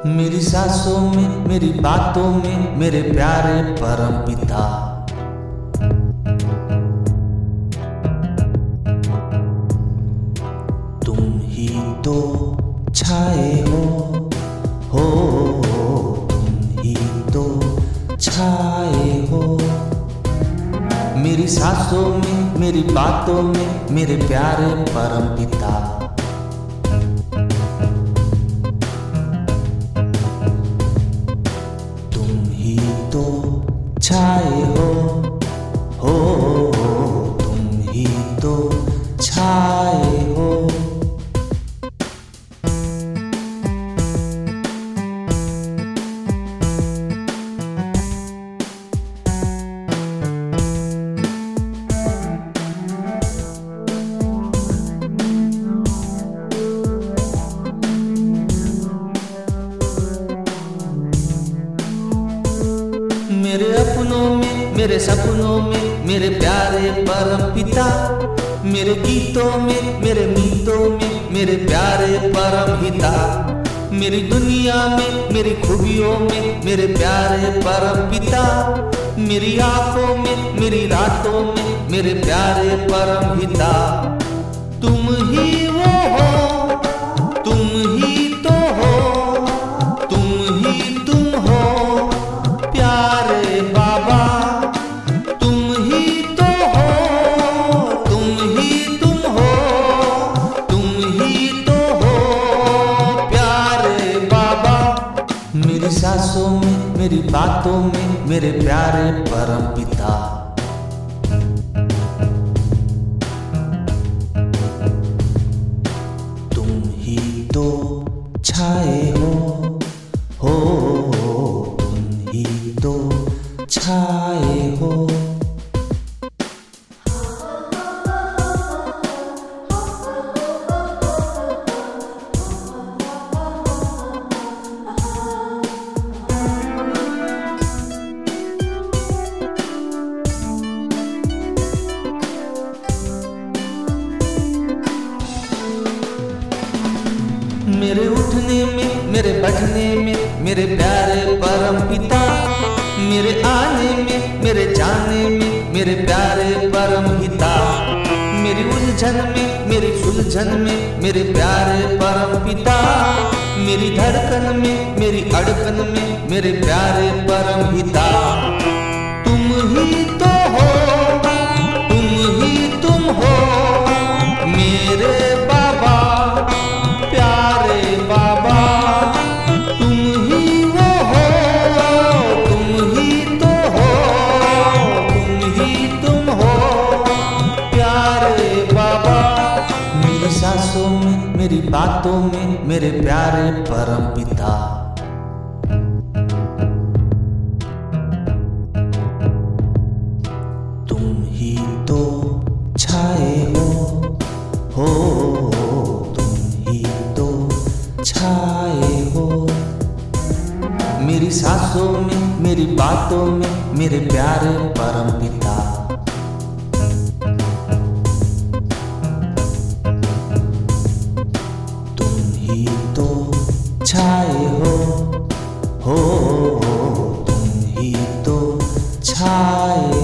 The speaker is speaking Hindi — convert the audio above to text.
मेरी सांसों में, मेरी बातों में, मेरे प्यारे परमपिता। तुम ही तो छाए हो, तुम ही तो छाए हो। मेरी सांसों में, मेरी बातों में, मेरे प्यारे परमपिता। छाए हो, तुम ही तो छाए हो। मेरे अपनों में, मेरे सपनों में, मेरे प्यारे परमपिता। मेरे गीतों में, मेरे मीतों में, मेरे प्यारे परमपिता। मेरी दुनिया में, मेरी खूबियों में, मेरे प्यारे परमपिता। मेरी आंखों में, मेरी रातों में, मेरे प्यारे परमपिता। तुम ही वो हो, तुम ही तो हो, तुम ही तुम हो प्यारे बाबा। तुम ही तो हो, तुम ही तुम हो, तुम ही तो हो प्यारे बाबा। मेरी सांसों में, मेरी बातों में, मेरे प्यारे परमपिता। तुम ही तो छाए हो, तुम ही तो छाए हो। मेरे उठने में, मेरे बैठने में, मेरे प्यारे परमपिता। मेरे आने में, मेरे जाने में, मेरे प्यारे परमपिता। मेरी उलझन में, मेरी सुलझन में, मेरे प्यारे परमपिता। मेरी धड़कन में, मेरी अड़कन में, मेरे प्यारे परमपिता। तुम ही तो हो, तुम ही तुम हो मेरे बाबा, प्यारे बाबा। तुम ही वो हो, तुम ही तो हो, तुम ही तुम हो प्यारे बाबा। मेरी सांसों में, मेरी बातों में, मेरे प्यारे परमपिता। तुम ही तो छाए हो, छाए हो। मेरी सांसों में, मेरी बातों में, मेरे प्यारे परमपिता। तुम ही तो छाए हो, तुम ही तो छाए